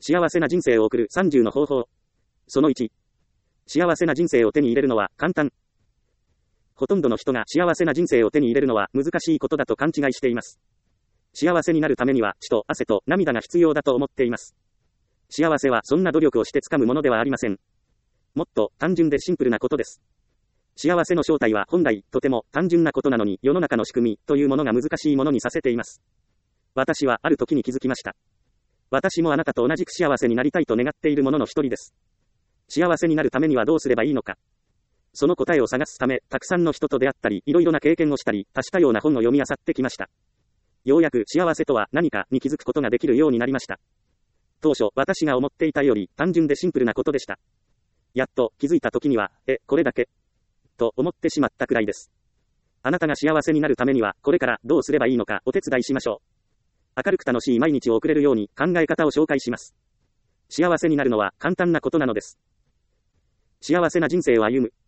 幸せな人生を送る30の方法。その1。幸せな人生を手に入れるのは簡単。ほとんどの人が幸せな人生を手に入れるのは難しいことだと勘違いしています。幸せになるためには血と汗と涙が必要だと思っています。幸せはそんな努力をしてつかむものではありません。もっと単純でシンプルなことです。幸せの正体は本来とても単純なことなのに世の中の仕組みというものが難しいものにさせています。私はある時に気づきました。私もあなたと同じく幸せになりたいと願っているものの一人です。幸せになるためにはどうすればいいのか。その答えを探すため、たくさんの人と出会ったり、いろいろな経験をしたり、多種多様な本を読み漁ってきました。ようやく幸せとは何かに気づくことができるようになりました。当初、私が思っていたより単純でシンプルなことでした。やっと気づいた時には、これだけと思ってしまったくらいです。あなたが幸せになるためには、これからどうすればいいのかお手伝いしましょう。明るく楽しい毎日を送れるように考え方を紹介します。幸せになるのは簡単なことなのです。幸せな人生を歩む。